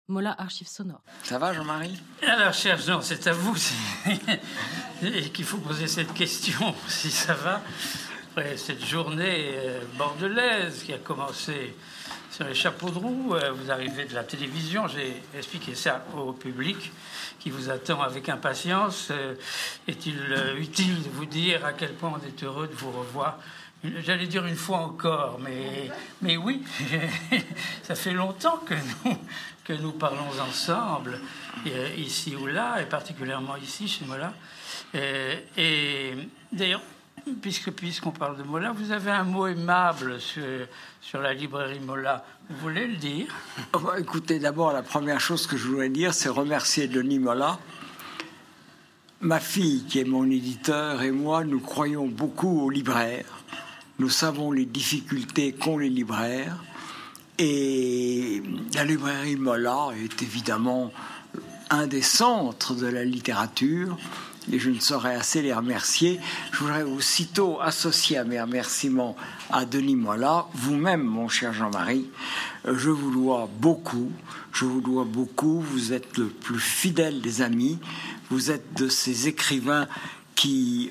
Mola Archives sonores. Ça va, Jean-Marie? Alors, cher Jean, c'est à vous qu'il faut poser cette question, si ça va. Après cette journée bordelaise qui a commencé sur les chapeaux de roue, vous arrivez de la télévision, j'ai expliqué ça au public qui vous attend avec impatience. Est-il utile de vous dire à quel point on est heureux de vous revoir? J'allais dire une fois encore, mais oui, ça fait longtemps que nous parlons ensemble, ici ou là, et particulièrement ici, chez Mola. Et d'ailleurs, puisqu'on parle de Mola, vous avez un mot aimable sur la librairie Mola. Vous voulez le dire? Écoutez, d'abord, la première chose que je voudrais dire, c'est remercier Denis Mola. Ma fille, qui est mon éditeur, et moi, nous croyons beaucoup aux libraires. Nous savons les difficultés qu'ont les libraires. Et la librairie Mola est évidemment un des centres de la littérature. Et je ne saurais assez les remercier. Je voudrais aussitôt associer à mes remerciements à Denis Mola, vous-même, mon cher Jean-Marie. Je vous dois beaucoup. Je vous dois beaucoup. Vous êtes le plus fidèle des amis. Vous êtes de ces écrivains qui,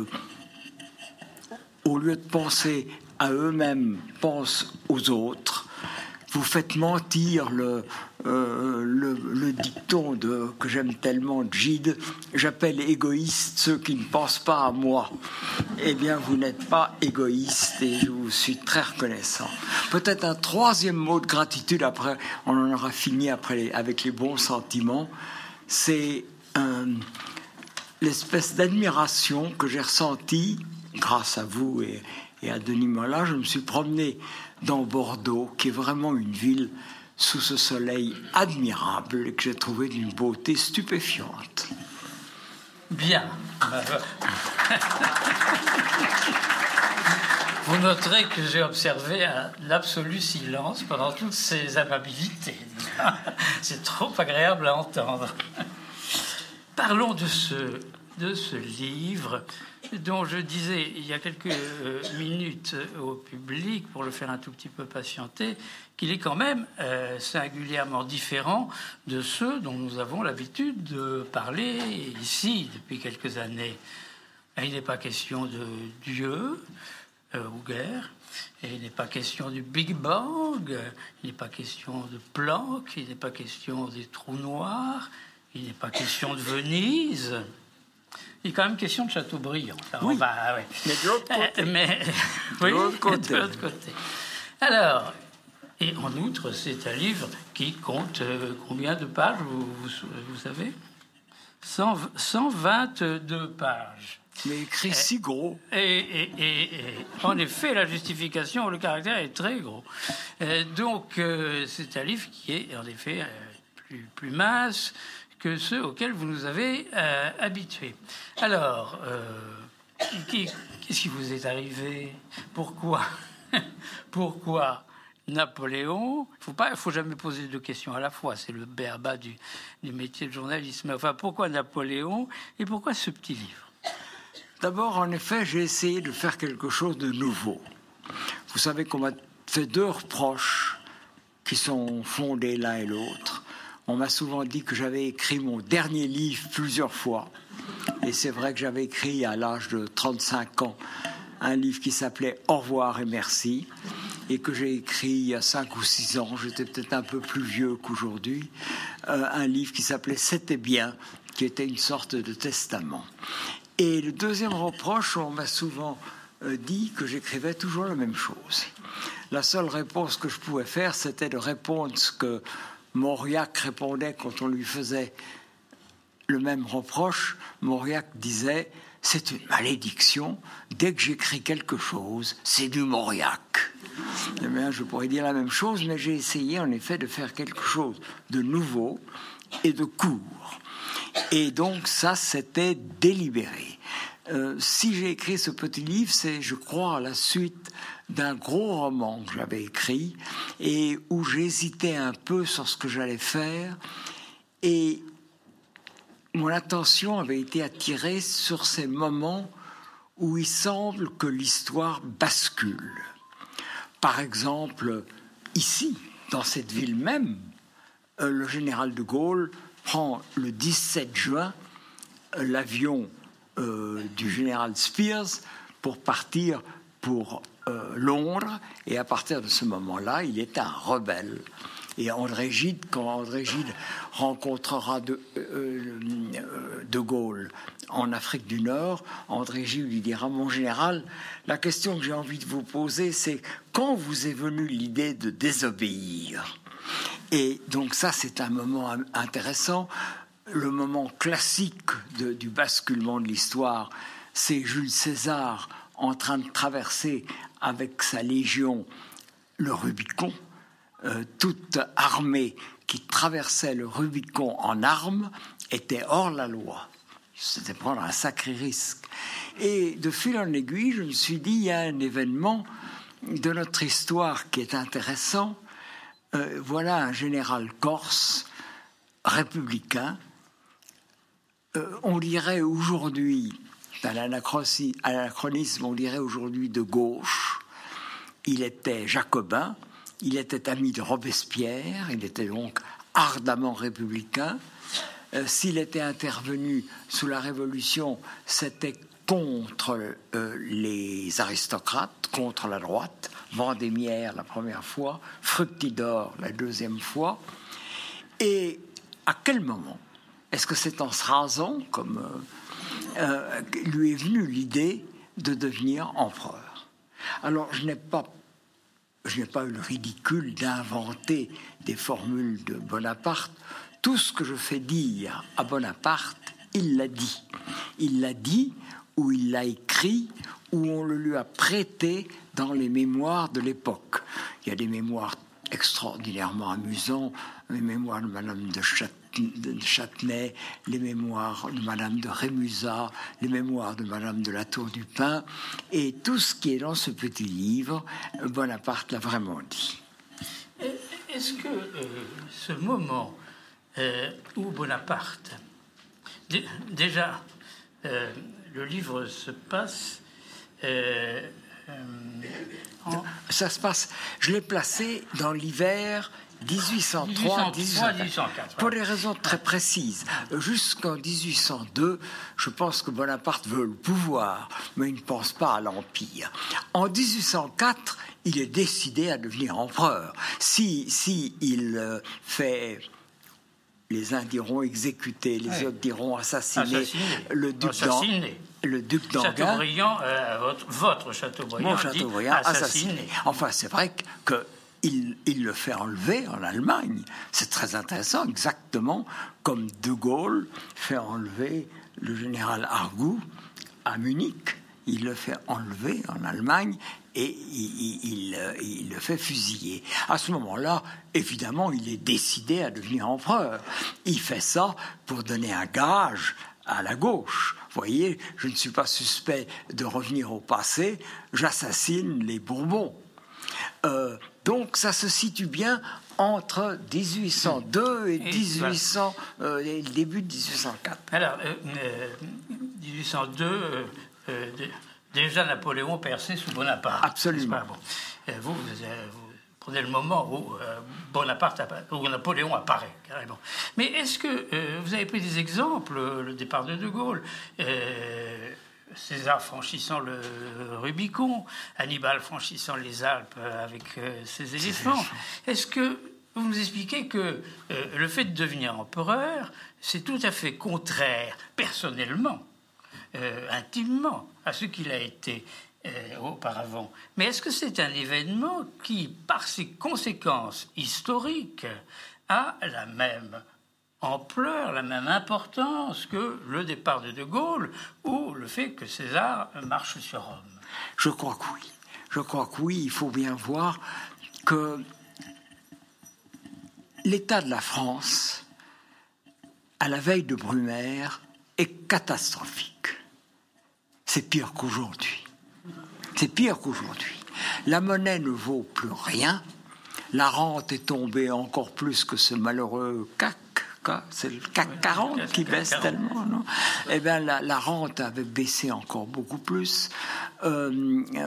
au lieu de penser à eux-mêmes, pensent aux autres. Vous faites mentir le dicton que j'aime tellement de Gide. J'appelle égoïstes ceux qui ne pensent pas à moi. Eh bien, vous n'êtes pas égoïste et je vous suis très reconnaissant. Peut-être un troisième mot de gratitude, après, on en aura fini avec les bons sentiments. C'est l'espèce d'admiration que j'ai ressentie grâce à vous et à Denis Mola. Je me suis promené dans Bordeaux, qui est vraiment une ville sous ce soleil admirable et que j'ai trouvé d'une beauté stupéfiante. Bien. Vous noterez que j'ai observé l'absolu silence pendant toutes ces amabilités. C'est trop agréable à entendre. Parlons de ce livre dont je disais il y a quelques minutes au public, pour le faire un tout petit peu patienter, qu'il est quand même singulièrement différent de ceux dont nous avons l'habitude de parler ici depuis quelques années. Il n'est pas question de Dieu ou guerre, et il n'est pas question du Big Bang, il n'est pas question de Planck, il n'est pas question des trous noirs, il n'est pas question de Venise. Il est quand même question de Chateaubriand. Alors, oui, ouais. Mais de l'autre côté. Oui, de l'autre côté. De l'autre côté. Alors, et en outre, c'est un livre qui compte combien de pages, vous savez? 122 pages. Mais écrit si gros. Et en effet, la justification, le caractère est très gros. Donc, c'est un livre qui est en effet plus mince que ceux auxquels vous nous avez habitués. Alors, qu'est-ce qui vous est arrivé? Pourquoi Napoléon? Il faut jamais poser deux questions à la fois. C'est le b.a.-ba du métier de journalisme. Enfin, pourquoi Napoléon et pourquoi ce petit livre? D'abord, en effet, j'ai essayé de faire quelque chose de nouveau. Vous savez qu'on m'a fait deux reproches qui sont fondés l'un et l'autre. On m'a souvent dit que j'avais écrit mon dernier livre plusieurs fois. Et c'est vrai que j'avais écrit à l'âge de 35 ans un livre qui s'appelait « Au revoir et merci » et que j'ai écrit il y a 5 ou 6 ans, j'étais peut-être un peu plus vieux qu'aujourd'hui, un livre qui s'appelait « C'était bien » qui était une sorte de testament. Et le deuxième reproche, on m'a souvent dit que j'écrivais toujours la même chose. La seule réponse que je pouvais faire, c'était de répondre ce que Mauriac répondait quand on lui faisait le même reproche. Mauriac disait « C'est une malédiction, dès que j'écris quelque chose, c'est du Mauriac ». Eh bien, je pourrais dire la même chose, mais j'ai essayé en effet de faire quelque chose de nouveau et de court. Et donc ça, c'était délibéré. Si j'ai écrit ce petit livre, c'est, je crois, à la suite d'un gros roman que j'avais écrit et où j'hésitais un peu sur ce que j'allais faire. Et mon attention avait été attirée sur ces moments où il semble que l'histoire bascule. Par exemple, ici, dans cette ville même, le général de Gaulle prend le 17 juin l'avion du général Spears pour partir pour Londres, et à partir de ce moment-là, il est un rebelle. Et André Gide, quand André Gide rencontrera de Gaulle en Afrique du Nord, André Gide lui dira: mon général, la question que j'ai envie de vous poser, c'est quand vous est venue l'idée de désobéir? Et donc ça, c'est un moment intéressant. Le moment classique du basculement de l'histoire, c'est Jules César en train de traverser avec sa légion le Rubicon. Toute armée qui traversait le Rubicon en armes était hors la loi. C'était prendre un sacré risque. Et de fil en aiguille, je me suis dit, il y a un événement de notre histoire qui est intéressant. Voilà un général corse, républicain. On dirait aujourd'hui, à l'anachronisme, on dirait aujourd'hui de gauche. Il était jacobin. Il était ami de Robespierre, il était donc ardemment républicain. S'il était intervenu sous la Révolution, c'était contre les aristocrates, contre la droite. Vendémiaire la première fois, Fructidor la deuxième fois. Et à quel moment est-ce que c'est en se rasant comme lui est venue l'idée de devenir empereur? Alors je n'ai pas eu le ridicule d'inventer des formules de Bonaparte. Tout ce que je fais dire à Bonaparte, il l'a dit. Il l'a dit, ou il l'a écrit, ou on le lui a prêté dans les mémoires de l'époque. Il y a des mémoires extraordinairement amusants, les mémoires de Madame de Châtenay, les mémoires de Madame de Rémusat, les mémoires de Madame de la Tour du Pin, et tout ce qui est dans ce petit livre, Bonaparte l'a vraiment dit. Est-ce que ce moment où Bonaparte, déjà, le livre se passe ça se passe, je l'ai placé dans l'hiver 1803-1804, pour des raisons très précises. Jusqu'en 1802, je pense que Bonaparte veut le pouvoir, mais il ne pense pas à l'Empire. En 1804, il est décidé à devenir empereur. Si il fait... Les uns diront exécuter, les autres diront assassiner. Le duc d'Enghien. Chateaubriand, votre Chateaubriand. Mon Chateaubriand assassiné. Enfin, c'est vrai qu'il le fait enlever en Allemagne. C'est très intéressant, exactement comme De Gaulle fait enlever le général Argout à Munich. Il le fait enlever en Allemagne et il le fait fusiller. À ce moment-là, évidemment, il est décidé à devenir empereur. Il fait ça pour donner un gage à la gauche. Vous voyez, je ne suis pas suspect de revenir au passé, j'assassine les Bourbons. Donc ça se situe bien entre 1802 et le début de 1804. Alors, 1802... déjà Napoléon perçait sous Bonaparte. Absolument. Bon. Vous prenez le moment où où Napoléon apparaît, carrément. Mais est-ce que vous avez pris des exemples, le départ de Gaulle, César franchissant le Rubicon, Hannibal franchissant les Alpes avec ses éléphants. Est-ce que vous nous expliquez que le fait de devenir empereur, c'est tout à fait contraire, personnellement, intimement, à ce qu'il a été auparavant. Mais est-ce que c'est un événement qui, par ses conséquences historiques, a la même ampleur, la même importance que le départ de Gaulle ou le fait que César marche sur Rome? Je crois que oui. Je crois que oui. Il faut bien voir que l'état de la France, à la veille de Brumaire, est catastrophique. C'est pire qu'aujourd'hui. C'est pire qu'aujourd'hui. La monnaie ne vaut plus rien. La rente est tombée encore plus que ce malheureux CAC. C'est le CAC 40 qui baisse tellement, non? Eh bien, la rente avait baissé encore beaucoup plus.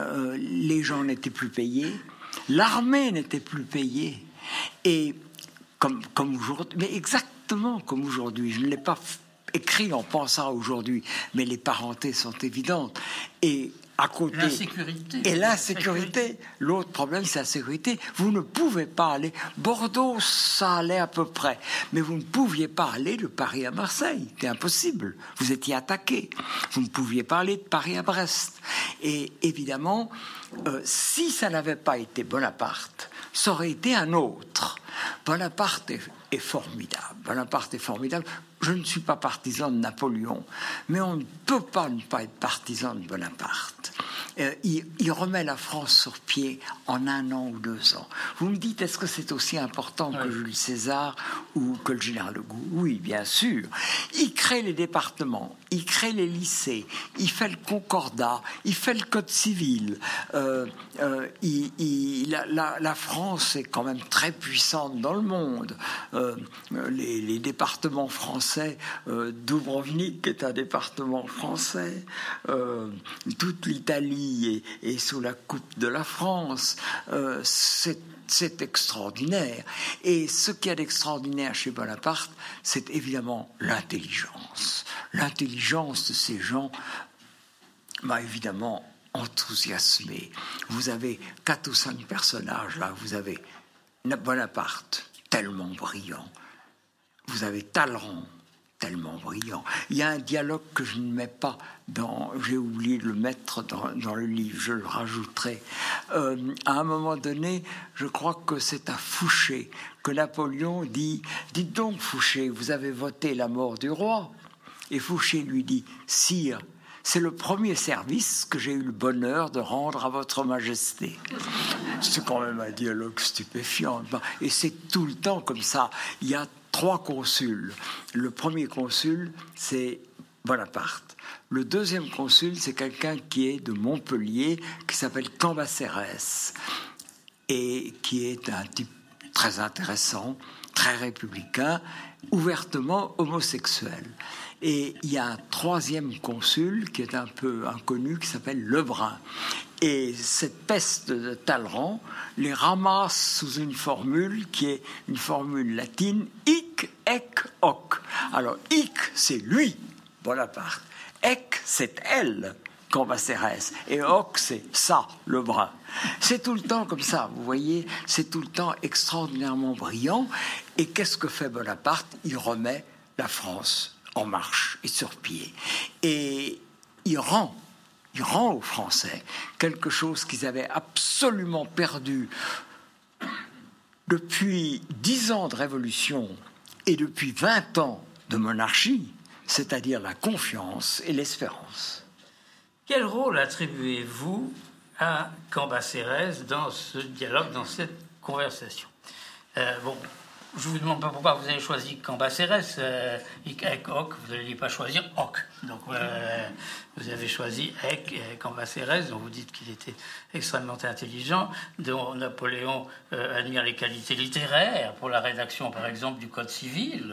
Les gens n'étaient plus payés. L'armée n'était plus payée. Et comme aujourd'hui, mais exactement comme aujourd'hui. Je ne l'ai pas écrit en pensant à aujourd'hui, mais les parentés sont évidentes. Et à côté, l'insécurité. Et l'insécurité. L'autre problème, c'est la sécurité. Vous ne pouvez pas aller. Bordeaux, ça allait à peu près. Mais vous ne pouviez pas aller de Paris à Marseille. C'était impossible. Vous étiez attaqué. Vous ne pouviez pas aller de Paris à Brest. Et évidemment, si ça n'avait pas été Bonaparte, ça aurait été un autre. Bonaparte est formidable. Bonaparte est formidable. Je ne suis pas partisan de Napoléon, mais on ne peut pas ne pas être partisan de Bonaparte. Il remet la France sur pied en 1 an ou 2 ans. Vous me dites, est-ce que c'est aussi important que Jules César ou que le général de Gaulle? Oui, bien sûr. Il crée les départements, il crée les lycées, il fait le concordat, il fait le code civil. La France est quand même très puissante dans le monde. Les départements français, Dubrovnik est un département français, toute l'Italie est sous la coupe de la France. C'est extraordinaire. Et ce qu'il y a d'extraordinaire chez Bonaparte, c'est évidemment l'intelligence. L'intelligence de ces gens m'a évidemment enthousiasmé. Vous avez 4 ou 5 personnages là. Vous avez Bonaparte, tellement brillant. Vous avez Talleyrand, tellement brillant. Il y a un dialogue que je ne mets pas dans... J'ai oublié de le mettre dans le livre, je le rajouterai. À un moment donné, je crois que c'est à Fouché que Napoléon dit « Dites donc, Fouché, vous avez voté la mort du roi ?» Et Fouché lui dit « Sire, c'est le premier service que j'ai eu le bonheur de rendre à votre majesté. » C'est quand même un dialogue stupéfiant. Et c'est tout le temps comme ça. Il y a 3 consuls. Le premier consul, c'est Bonaparte. Le deuxième consul, c'est quelqu'un qui est de Montpellier, qui s'appelle Cambacérès, et qui est un type très intéressant, très républicain, ouvertement homosexuel. Et il y a un 3e consul qui est un peu inconnu, qui s'appelle Lebrun. Et cette peste de Talleyrand les ramasse sous une formule qui est une formule latine, hic, ec, hoc. Alors, hic, c'est lui, Bonaparte. Ec, c'est elle, Cambacérès. Et hoc, c'est ça, Lebrun. C'est tout le temps comme ça, vous voyez, c'est tout le temps extraordinairement brillant. Et qu'est-ce que fait Bonaparte? Il remet la France en marche et sur pied. Et il rend aux Français quelque chose qu'ils avaient absolument perdu depuis 10 ans de révolution et depuis 20 ans de monarchie, c'est-à-dire la confiance et l'espérance. Quel rôle attribuez-vous à Cambacérès dans ce dialogue, dans cette conversation? Je vous demande pas pourquoi vous avez choisi Cambacérès, avec Hoc, vous n'alliez pas choisir Hoc. Donc vous avez choisi Cambacérès, dont vous dites qu'il était extrêmement intelligent, dont Napoléon admire les qualités littéraires pour la rédaction, par exemple, du Code civil.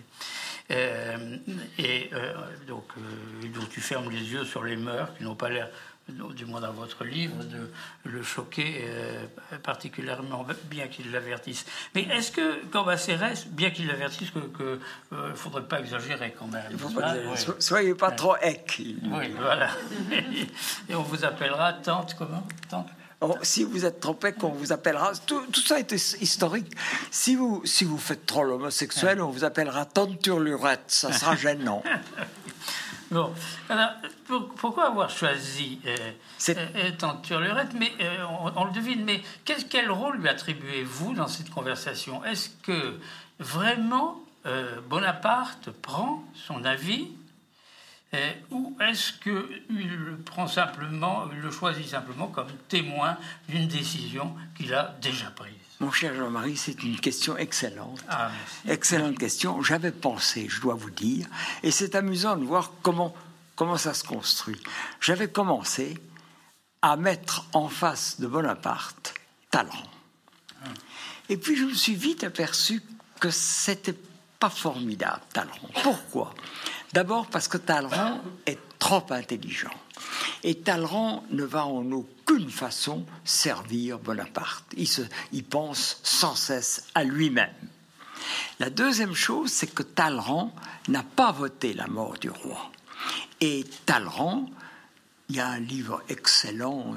Donc dont tu fermes les yeux sur les mœurs qui n'ont pas l'air, du moins dans votre livre, de le choquer particulièrement, bien qu'il l'avertisse. Mais est-ce que Cambacérès, bien qu'il l'avertisse, que faudrait pas exagérer quand même? Soyez pas trop ec. Oui, voilà. Et on vous appellera tante, comment? Tante? Si vous êtes trop ec, on vous appellera... Tout ça est historique. Si vous faites trop l'homosexuel, on vous appellera tante Turlurette. Ça sera gênant. Bon, alors, pourquoi avoir choisi Tante Turlurette? Mais on le devine, mais quel rôle lui attribuez-vous dans cette conversation? Est-ce que vraiment Bonaparte prend son avis ou est-ce qu'il le choisit simplement comme témoin d'une décision qu'il a déjà prise? Mon cher Jean-Marie, c'est une question excellente. Ah, merci. Excellente question. J'avais pensé, je dois vous dire, et c'est amusant de voir comment ça se construit. J'avais commencé à mettre en face de Bonaparte Talleyrand. Et puis je me suis vite aperçu que c'était pas formidable, Talleyrand. Pourquoi? D'abord parce que Talleyrand est trop intelligent. Et Talleyrand ne va en aucune façon servir Bonaparte. Il pense sans cesse à lui-même. La deuxième chose, c'est que Talleyrand n'a pas voté la mort du roi. Et Talleyrand, il y a un livre excellent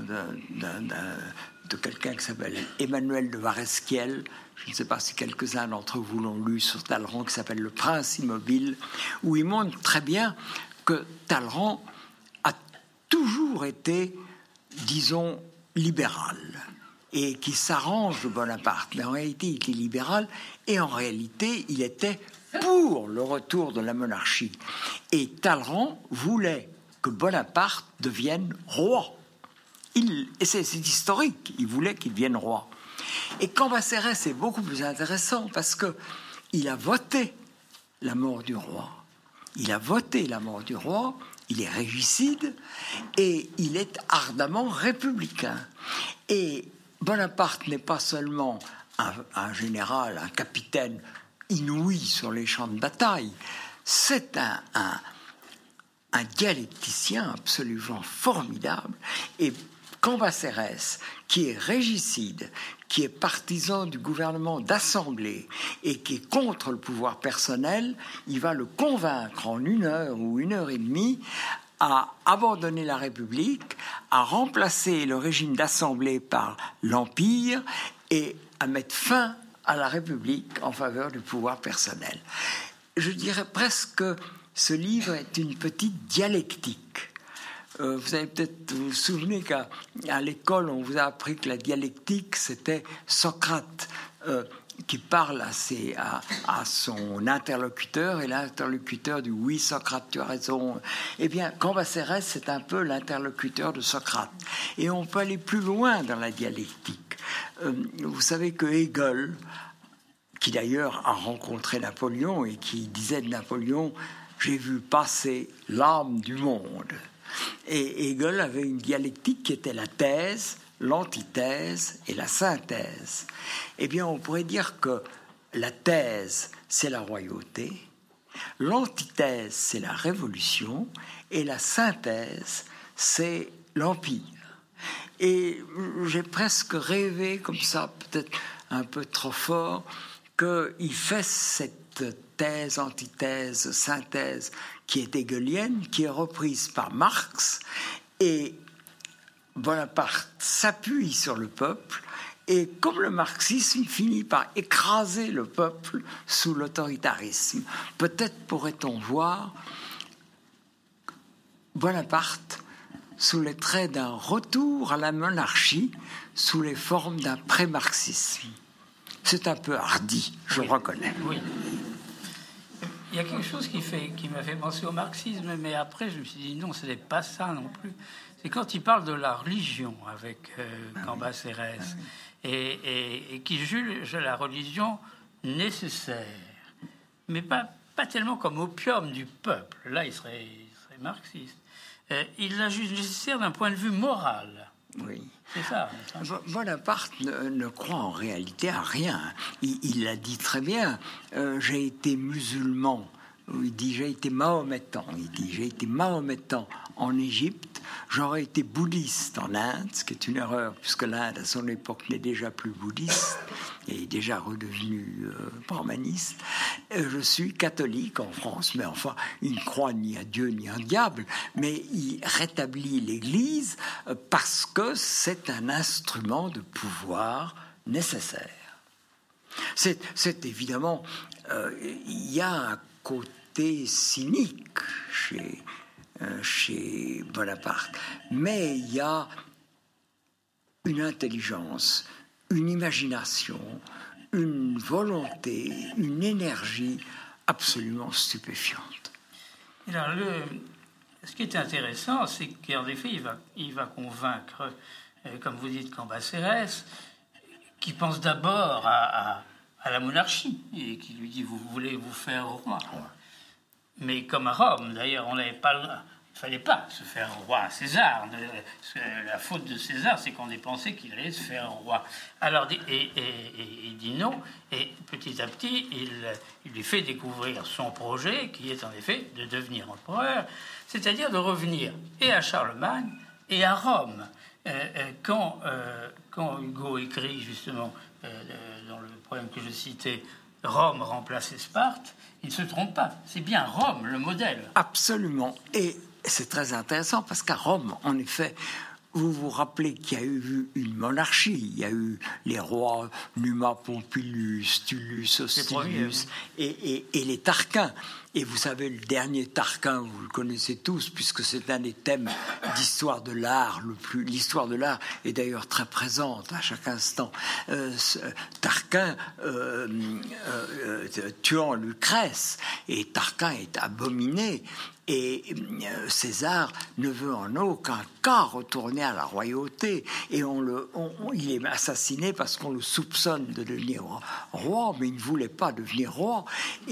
de quelqu'un qui s'appelle Emmanuel de Varesquiel, je ne sais pas si quelques-uns d'entre vous l'ont lu sur Talleyrand, qui s'appelle Le Prince immobile, où il montre très bien que Talleyrand a toujours été, disons, libéral, et qui s'arrange de Bonaparte. Mais en réalité, il était libéral, et en réalité, il était pour le retour de la monarchie. Et Talleyrand voulait que Bonaparte devienne roi. Et c'est historique, il voulait qu'il devienne roi. Et Cambacérès est beaucoup plus intéressant parce qu'il a voté la mort du roi. Il a voté la mort du roi, il est régicide et il est ardemment républicain. Et Bonaparte n'est pas seulement un général, un capitaine inouï sur les champs de bataille, c'est un dialecticien absolument formidable. Et Cambacérès, qui est régicide, qui est partisan du gouvernement d'assemblée et qui est contre le pouvoir personnel, il va le convaincre en 1 heure ou 1 heure et demie à abandonner la République, à remplacer le régime d'assemblée par l'Empire et à mettre fin à la République en faveur du pouvoir personnel. Je dirais presque que ce livre est une petite dialectique. Vous avez peut-être vous souvenez qu'à l'école, on vous a appris que la dialectique, c'était Socrate qui parle à son interlocuteur, et l'interlocuteur dit « Oui, Socrate, tu as raison ». Eh bien, Cambacérès, c'est un peu l'interlocuteur de Socrate. Et on peut aller plus loin dans la dialectique. Vous savez que Hegel, qui d'ailleurs a rencontré Napoléon et qui disait de Napoléon « J'ai vu passer l'âme du monde ». Et Hegel avait une dialectique qui était la thèse, l'antithèse et la synthèse. Eh bien, on pourrait dire que la thèse, c'est la royauté, l'antithèse, c'est la révolution, et la synthèse, c'est l'empire. Et j'ai presque rêvé, comme ça, peut-être un peu trop fort, qu'il fait cette thèse, antithèse, synthèse, qui est hegelienne, qui est reprise par Marx, et Bonaparte s'appuie sur le peuple, et comme le marxisme finit par écraser le peuple sous l'autoritarisme, peut-être pourrait-on voir Bonaparte sous les traits d'un retour à la monarchie, sous les formes d'un pré-marxisme. C'est un peu hardi, je reconnais. Oui. Il y a quelque chose qui m'a fait penser au marxisme, mais après je me suis dit non, ce n'est pas ça non plus. C'est quand il parle de la religion avec Cambacérès et qui juge la religion nécessaire, mais pas tellement comme opium du peuple. Là, il serait marxiste. Il la juge nécessaire d'un point de vue moral. Oui. C'est ça. Bonaparte ne croit en réalité à rien. Il l'a dit très bien. J'ai été musulman. Il dit j'ai été mahométan. Il dit j'ai été mahométan en Égypte. J'aurais été bouddhiste en Inde, ce qui est une erreur puisque l'Inde à son époque n'est déjà plus bouddhiste et est déjà redevenue brahmaniste. Je suis catholique en France, mais enfin il ne croit ni à Dieu ni à un diable, mais il rétablit l'Église parce que c'est un instrument de pouvoir nécessaire. C'est évidemment il y a un côté cynique chez Bonaparte, mais il y a une intelligence, une imagination, une volonté, une énergie absolument stupéfiante. Alors, ce qui est intéressant, c'est qu'en effet, il va convaincre, comme vous dites, Cambacérès, qui pense d'abord à la monarchie et qui lui dit vous voulez vous faire roi. Mais comme à Rome, d'ailleurs, il ne fallait pas se faire roi à César. La faute de César, c'est qu'on ait pensé qu'il allait se faire roi. Alors, il dit non, et petit à petit, il lui fait découvrir son projet, qui est en effet de devenir empereur, c'est-à-dire de revenir et à Charlemagne et à Rome. Quand Hugo écrit justement dans le poème que je citais, Rome remplaçait Sparte, il ne se trompe pas. C'est bien Rome le modèle. Absolument. Et c'est très intéressant parce qu'à Rome, en effet, vous vous rappelez qu'il y a eu une monarchie. Il y a eu les rois Numa Pompilius, Tullus Hostilius et les Tarquins. Et vous savez, le dernier Tarquin, vous le connaissez tous, puisque c'est un des thèmes d'histoire de l'art. L'histoire de l'art est d'ailleurs très présente à chaque instant. Tarquin tuant Lucrèce, et Tarquin est abominé. Et César ne veut en aucun cas retourner à la royauté. Et il est assassiné parce qu'on le soupçonne de devenir roi, mais il ne voulait pas devenir roi.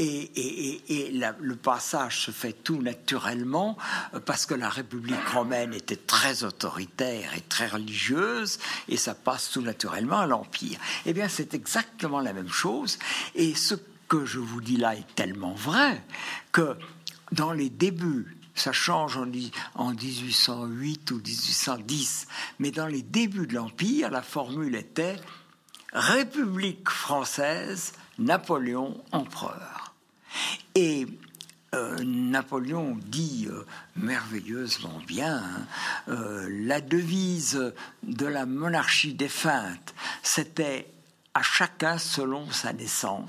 Le passage se fait tout naturellement parce que la République romaine était très autoritaire et très religieuse, et ça passe tout naturellement à l'Empire. Eh bien, c'est exactement la même chose. Et ce que je vous dis là est tellement vrai que dans les débuts, ça change en 1808 ou 1810, mais dans les débuts de l'Empire, la formule était « République française, Napoléon empereur ». Et Napoléon dit merveilleusement bien, la devise de la monarchie défunte, c'était « à chacun selon sa naissance ».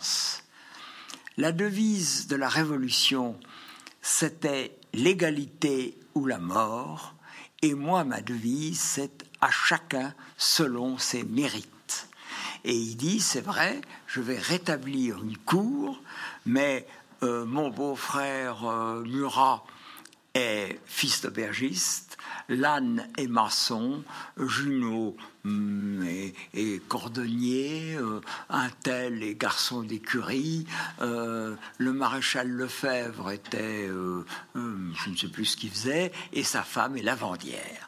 La devise de la Révolution, c'était l'égalité ou la mort, et moi, ma devise, c'est à chacun selon ses mérites. Et il dit, c'est vrai, je vais rétablir une cour, mais mon beau-frère Murat est fils d'aubergiste, Lannes est maçon, Junot est cordonnier, un tel est garçon d'écurie, le maréchal Lefebvre était, je ne sais plus ce qu'il faisait, et sa femme est lavandière.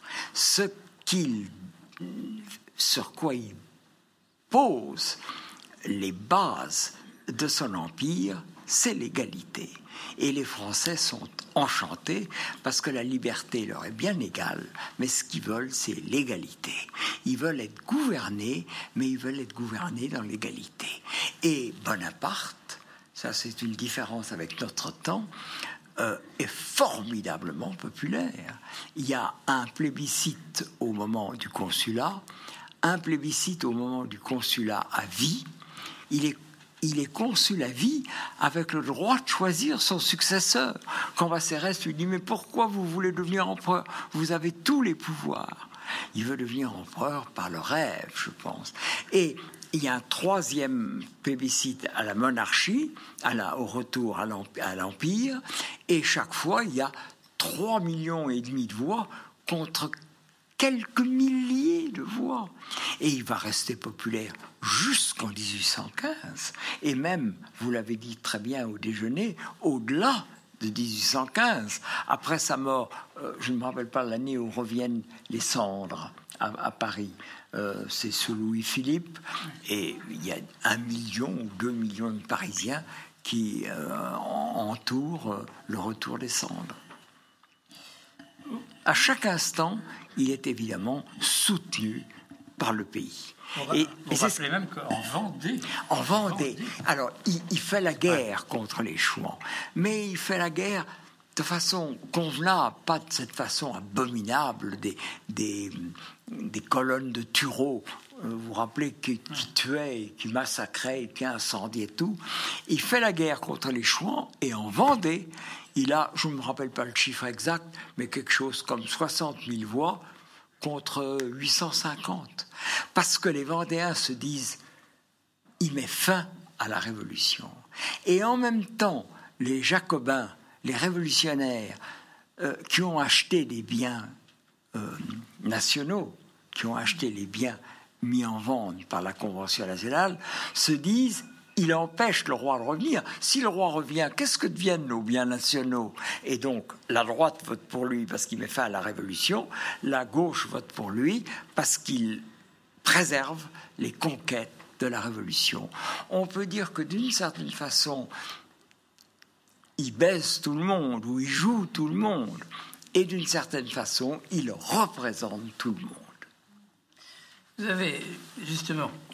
Sur quoi il pose les bases de son empire, c'est l'égalité. Et les Français sont enchantés parce que la liberté leur est bien égale, mais ce qu'ils veulent, c'est l'égalité. Ils veulent être gouvernés, mais ils veulent être gouvernés dans l'égalité. Et Bonaparte, ça c'est une différence avec notre temps, est formidablement populaire. Il y a un plébiscite au moment du consulat, un plébiscite au moment du consulat à vie. Il est consul à vie avec le droit de choisir son successeur. Cambacérès lui dit « Mais pourquoi vous voulez devenir empereur ? Vous avez tous les pouvoirs. » Il veut devenir empereur par le rêve, je pense. Et il y a un troisième plébiscite à la monarchie, au retour à l'Empire, et chaque fois, il y a 3,5 millions de voix contre quelques milliers de voix. Et il va rester populaire jusqu'en 1815. Et même, vous l'avez dit très bien au déjeuner, au-delà de 1815. Après sa mort, je ne me rappelle pas l'année où reviennent les cendres à Paris. C'est sous Louis-Philippe. Et il y a 1 million ou 2 millions de Parisiens qui entourent le retour des cendres. À chaque instant, il est évidemment soutenu par le pays. Vous rappelez même qu'en Vendée... En Vendée. Alors, il fait la guerre contre les Chouans, mais il fait la guerre de façon convenable, pas de cette façon abominable des colonnes de Turot. Vous vous rappelez qui tuait, qui massacrait, qui incendiait tout. Il fait la guerre contre les Chouans, et en Vendée, il a, je ne me rappelle pas le chiffre exact, mais quelque chose comme 60 000 voix contre 850. Parce que les Vendéens se disent, il met fin à la Révolution. Et en même temps, les Jacobins, les révolutionnaires, qui ont acheté des biens nationaux, qui ont acheté les biens mis en vente par la Convention nationale, se disent, il empêche le roi de revenir. Si le roi revient, qu'est-ce que deviennent nos biens nationaux ? Et donc, la droite vote pour lui parce qu'il met fin à la Révolution, la gauche vote pour lui parce qu'il préserve les conquêtes de la Révolution. On peut dire que d'une certaine façon, il baise tout le monde, ou il joue tout le monde, et d'une certaine façon, il représente tout le monde. Vous avez justement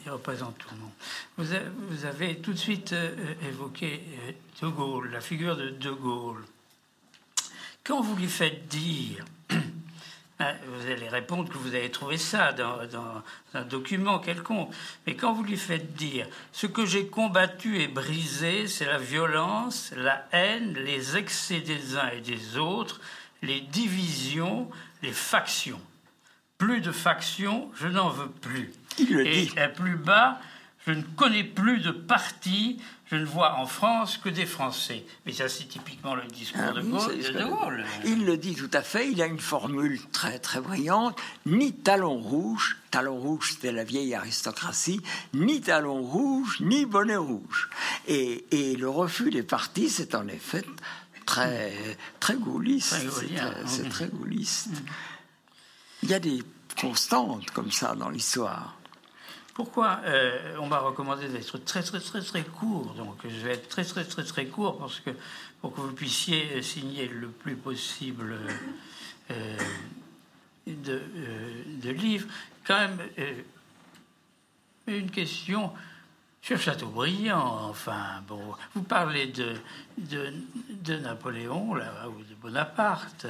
il représente tout le monde. Vous avez tout de suite évoqué De Gaulle, la figure de De Gaulle. Quand vous lui faites dire, vous allez répondre que vous avez trouvé ça dans un document quelconque, mais quand vous lui faites dire « Ce que j'ai combattu et brisé, c'est la violence, la haine, les excès des uns et des autres, les divisions, les factions. Plus de factions, je n'en veux plus. » Il le Et dit. plus bas, je ne connais plus de parti, je ne vois en France que des Français. Mais ça, c'est typiquement le discours de Gaulle. Il le dit tout à fait. Il a une formule très, très brillante. Ni talon rouge, c'était la vieille aristocratie, ni talon rouge, ni bonnet rouge. Et le refus des partis, c'est en effet très, très gaulliste. C'est très gaulliste. Il y a des constantes comme ça dans l'histoire. Pourquoi on m'a recommandé d'être très court, donc je vais être très court pour que vous puissiez signer le plus possible de livres. Quand même, une question sur Chateaubriand. Enfin, bon, vous parlez de Napoléon là, ou de Bonaparte,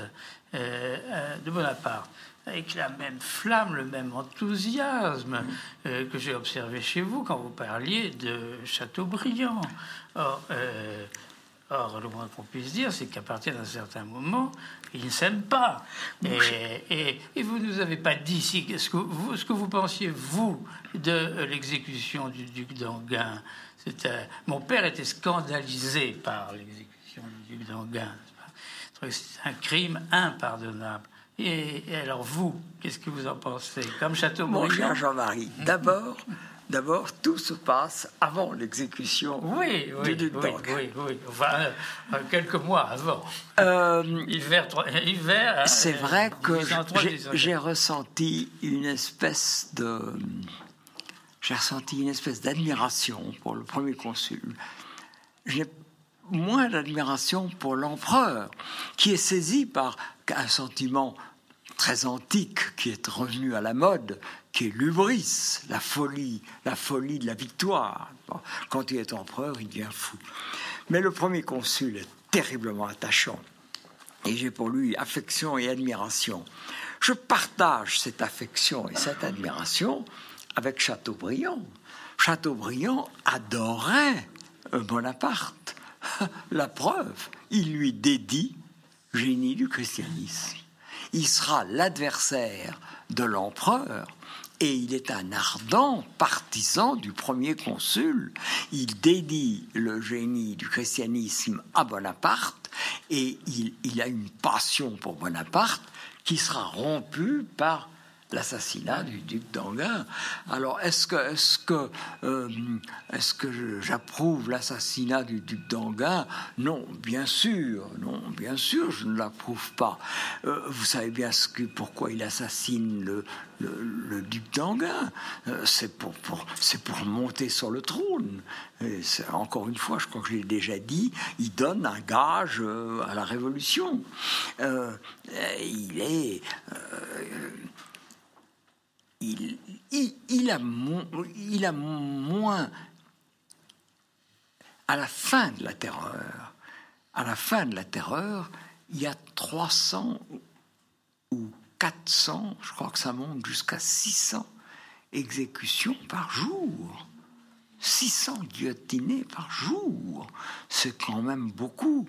avec la même flamme, le même enthousiasme que j'ai observé chez vous quand vous parliez de Chateaubriand. Or, le moins qu'on puisse dire, c'est qu'à partir d'un certain moment, ils ne s'aiment pas. Et vous ne nous avez pas dit ce que vous pensiez, vous, de l'exécution du duc d'Enghien. Mon père était scandalisé par l'exécution du duc d'Enghien. C'est un crime impardonnable. Et alors vous, qu'est-ce que vous en pensez? Comme Chateaubriand? Mon cher Jean-Marie, d'abord, tout se passe avant l'exécution du duc d'Enghien. Oui. Enfin, quelques mois avant. Hiver. C'est vrai que j'ai ressenti une espèce d'admiration pour le premier consul. J'ai moins d'admiration pour l'empereur, qui est saisi par un sentiment très antique qui est revenu à la mode, qui est l'hubris, la folie de la victoire. Quand il est empereur, il devient fou. Mais le premier consul est terriblement attachant, et j'ai pour lui affection et admiration. Je partage cette affection et cette admiration avec Chateaubriand. Chateaubriand adorait Bonaparte. La preuve, il lui dédie Génie du christianisme. Il sera l'adversaire de l'empereur et il est un ardent partisan du premier consul. Il dédie le Génie du christianisme à Bonaparte et il a une passion pour Bonaparte qui sera rompue par l'assassinat du duc d'Enghien. Alors, est-ce que j'approuve l'assassinat du duc d'Enghien? Non, bien sûr, je ne l'approuve pas. Vous savez bien pourquoi il assassine le duc d'Enghien. C'est pour monter sur le trône. Et encore une fois, je crois que je l'ai déjà dit, il donne un gage à la Révolution. Il a moins, à la fin de la terreur, il y a 300 ou 400, je crois que ça monte jusqu'à 600 exécutions par jour. 600 guillotinés par jour, c'est quand même beaucoup.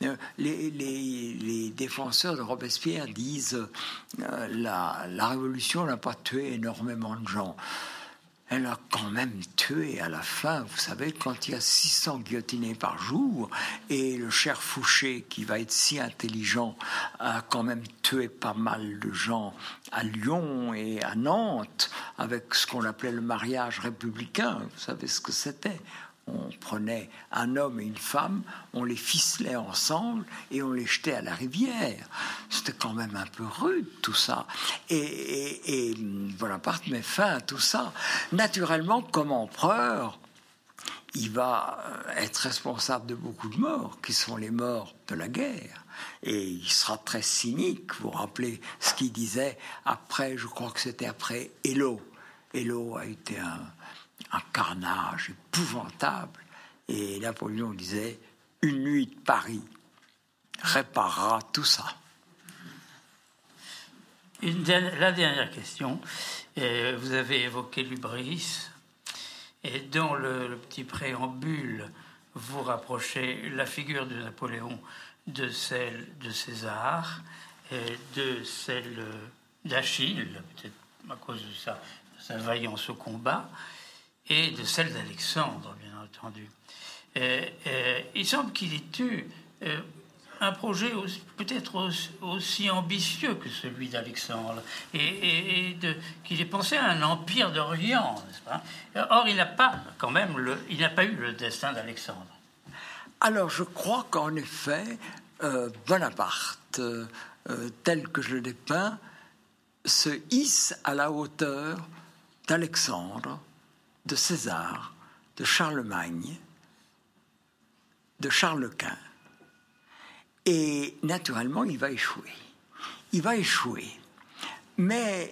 Les défenseurs de Robespierre disent la Révolution n'a pas tué énormément de gens. Elle a quand même tué à la fin, vous savez, quand il y a 600 guillotinés par jour, et le cher Fouché, qui va être si intelligent, a quand même tué pas mal de gens à Lyon et à Nantes, avec ce qu'on appelait le mariage républicain. Vous savez ce que c'était? On prenait un homme et une femme, on les ficelait ensemble et on les jetait à la rivière. C'était quand même un peu rude tout ça. Et Bonaparte met fin à tout ça. Naturellement, comme empereur, il va être responsable de beaucoup de morts, qui sont les morts de la guerre. Et il sera très cynique. Vous vous rappelez ce qu'il disait après, je crois que c'était après Eylau. Eylau a été un carnage épouvantable. Et Napoléon disait « Une nuit de Paris réparera tout ça ». La dernière question. Vous avez évoqué l'hubris, et dans le petit préambule, vous rapprochez la figure de Napoléon de celle de César, et de celle d'Achille, peut-être à cause de sa vaillance au combat, et de celle d'Alexandre, bien entendu. Il semble qu'il ait eu un projet peut-être aussi ambitieux que celui d'Alexandre, et qu'il ait pensé à un empire d'Orient, n'est-ce pas? Or, il n'a pas eu le destin d'Alexandre. Alors, je crois qu'en effet, Bonaparte, tel que je le dépeins, se hisse à la hauteur d'Alexandre, de César, de Charlemagne, de Charles Quint. Et naturellement, il va échouer. Il va échouer. Mais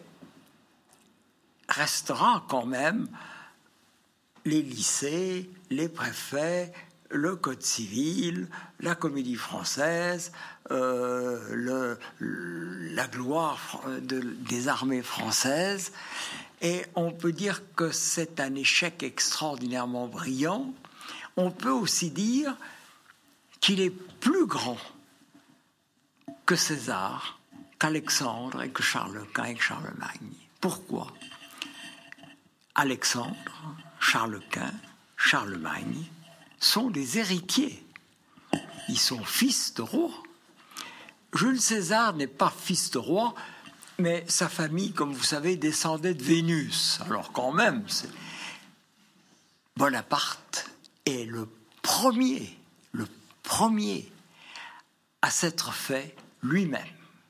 restera quand même les lycées, les préfets, le code civil, la comédie française, la gloire des armées françaises. Et on peut dire que c'est un échec extraordinairement brillant. On peut aussi dire qu'il est plus grand que César, qu'Alexandre et que Charles Quint et que Charlemagne. Pourquoi? Alexandre, Charles Quint, Charlemagne sont des héritiers. Ils sont fils de roi. Jules César n'est pas fils de roi, mais sa famille, comme vous savez, descendait de Vénus. Alors quand même, Bonaparte est le premier à s'être fait lui-même.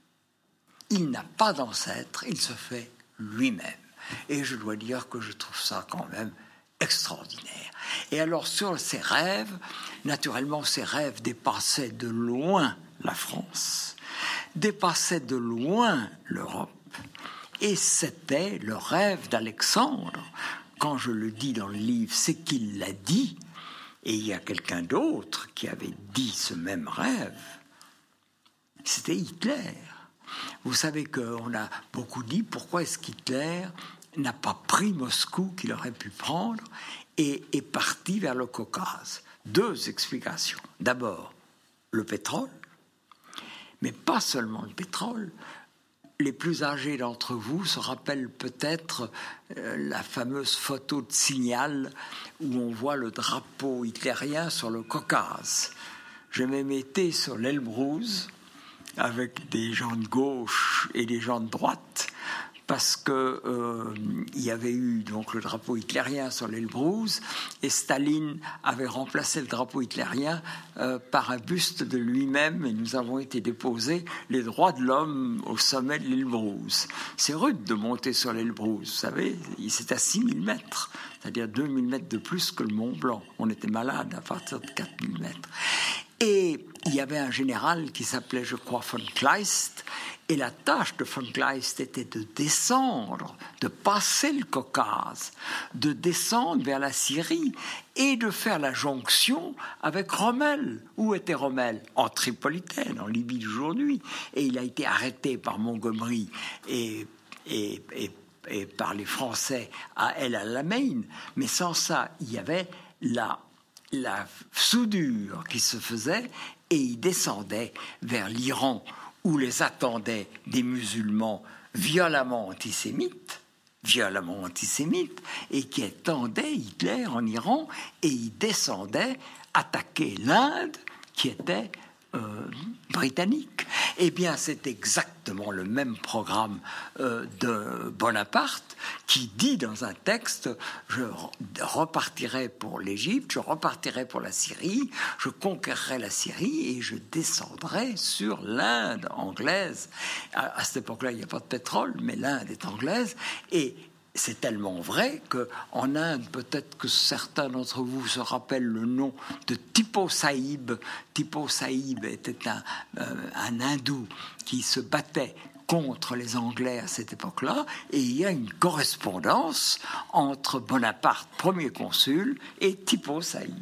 Il n'a pas d'ancêtre, il se fait lui-même. Et je dois dire que je trouve ça quand même extraordinaire. Et alors sur ses rêves, naturellement ses rêves dépassaient de loin la France, dépassaient de loin l'Europe, et c'était le rêve d'Alexandre. Quand je le dis dans le livre, c'est qu'il l'a dit, et il y a quelqu'un d'autre qui avait dit ce même rêve. C'était Hitler. Vous savez qu'on a beaucoup dit pourquoi est-ce qu'Hitler n'a pas pris Moscou qu'il aurait pu prendre et est parti vers le Caucase. Deux explications. D'abord, le pétrole, mais pas seulement le pétrole. Les plus âgés d'entre vous se rappellent peut-être la fameuse photo de Signal où on voit le drapeau hitlérien sur le Caucase. Je me mettais sur l'Elbrouz avec des gens de gauche et des gens de droite, parce que il y avait eu donc le drapeau hitlérien sur l'Elbrouz, et Staline avait remplacé le drapeau hitlérien par un buste de lui-même, et nous avons été déposer les droits de l'homme au sommet de l'Elbrouz. C'est rude de monter sur l'Elbrouz, vous savez, c'est à 6000 mètres, c'est-à-dire 2000 mètres de plus que le Mont Blanc. On était malade à partir de 4000 mètres. Et il y avait un général qui s'appelait, je crois, von Kleist, et la tâche de von Kleist était de descendre, de passer le Caucase, de descendre vers la Syrie et de faire la jonction avec Rommel. Où était Rommel? En Tripolitaine, en Libye d'aujourd'hui. Et il a été arrêté par Montgomery et par les Français à El Alamein. Mais sans ça, il y avait la soudure qui se faisait, et il descendait vers l'Iran où les attendaient des musulmans violemment antisémites, et qui attendaient Hitler en Iran, et il descendait attaquer l'Inde qui était britannique. Eh bien, c'est exactement le même programme de Bonaparte, qui dit dans un texte: je repartirai pour l'Égypte, je repartirai pour la Syrie, je conquerrai la Syrie et je descendrai sur l'Inde anglaise. À cette époque-là, il n'y a pas de pétrole, mais l'Inde est anglaise, et c'est tellement vrai qu'en Inde, peut-être que certains d'entre vous se rappellent le nom de Tipu Saïb. Tipu Saïb était un hindou qui se battait contre les Anglais à cette époque-là, et il y a une correspondance entre Bonaparte, premier consul, et Tippo Saïb.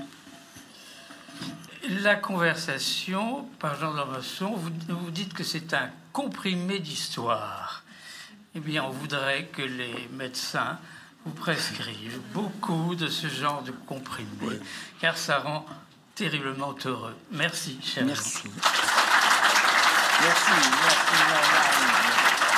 La conversation, par Jean d'Ormesson, vous dites que c'est un comprimé d'histoire. Eh bien, on voudrait que les médecins vous prescrivent beaucoup de ce genre de comprimé, oui, car ça rend terriblement heureux. Merci, cher. Merci. Merci.